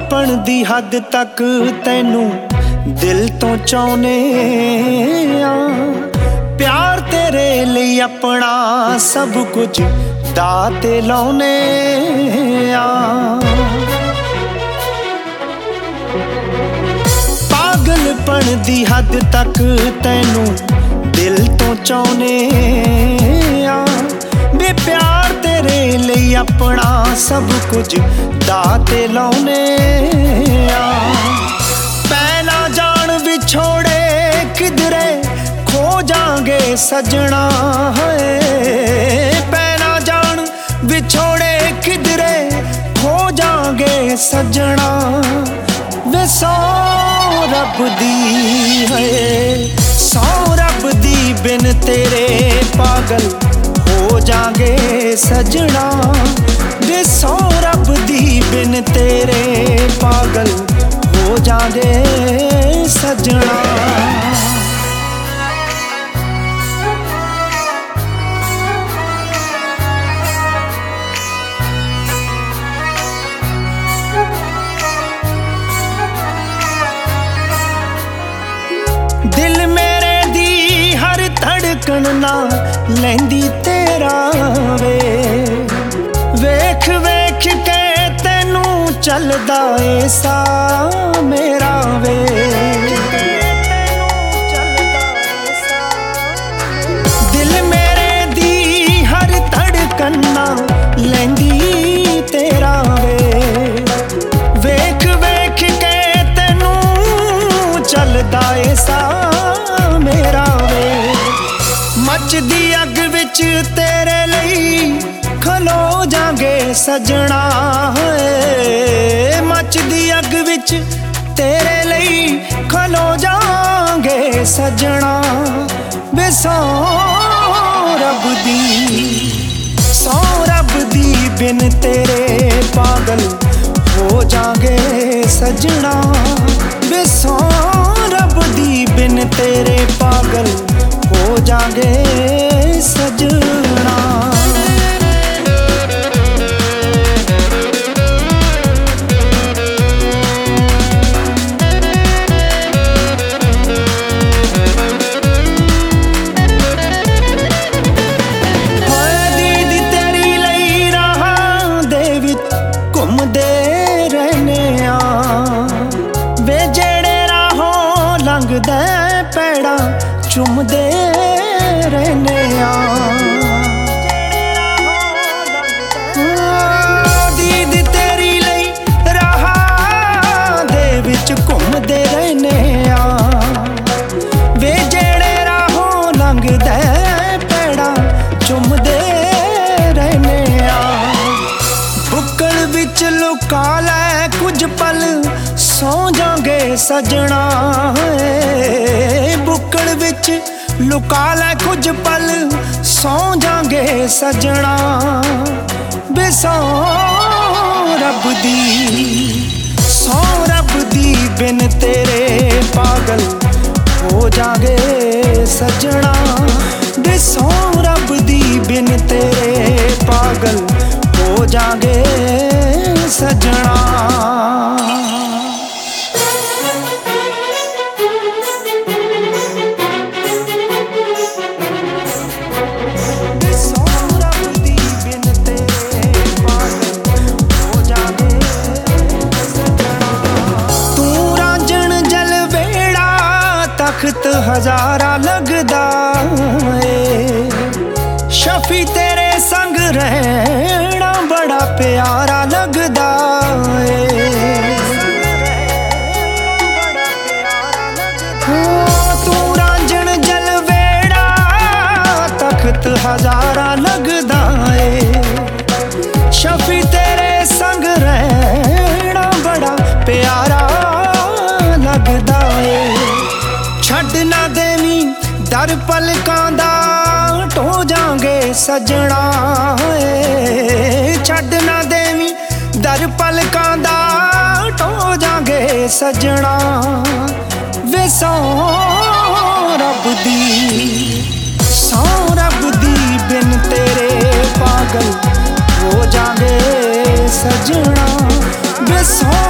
पागलपन दी हद तक तैनू दिल तो चाहुने आ। प्यार तेरे लिए अपना सब कुछ दाऽ ते लाउने आ। पागलपन दी हद तक तैनू दिल तो चाहुने आ। बे प्यार तेरे लिए अपना सब कुछ दाऽ ते लाउने आ। पै ना जान विछोड़े किधरे खो जांगे सजना है। पै ना जान विछोड़े किधरे खो जांगे सजना। वे सौ रब दी है सौ रब दी बिन तेरे पागल हो जांगे सजना। वे सौ रब दी बिन तेरे पागल हो जांगे सजना। दिल मेरे दी हर धड़कन ना लैंदी तेरा वे। वेख वेख के तैनू चलदा ए सा मेरा वे। दिल मेरे दी हर धड़कन ना लैंदी तेरा वे। वेख वेख के तैनू चलदा ए सा मेरा वे। मचदी अग विच तेरे लई खलो जांगे सजना है। मचदी अग विच तेरे लई खलो जांगे सजना। वे सौ रब दी बिन तेरे पागल हो जांगे सजना। वे सौ रब दी बिन तेरे पागल हो जांगे सजना। दीदी तेरी लई राहां दे विच घुमदे रहने आ। वे जेड़े राहों लंघदे पैड़ा चुमदे रहने आ। दीदी तेरी लई राहां दे विच घुमदे रहने आ। वे जेड़े राहों लंघदे पैड़ा चुमदे रहने आ। बुक्कल विच लुका लै कुछ पल सौ जांगे सजना है। बुक्कल विच लुका लै कुछ पल सौ जांगे सजना। वे सौ रब दी बिन तेरे पागल हो जांगे सजना। वे सौ रब दी बिन तेरे पागल हो जांगे सजना। तख्त हजारा लगदा ए। शफी तेरे संग रहना बड़ा प्यारा लगदा ए। तू रांझण जलवेड़ा तख्त हजारा लगदा ए। शफी तेरे संग रहना बड़ा प्यारा लगदा ए। छड्ड ना देवी दर पलकां दा टो जांगे सजना। छड्ड ना देवी दर पलकां दा टो जांगे सजना। वे सौ रब दी बिन तेरे पागल हो जांगे सजना। वे सौ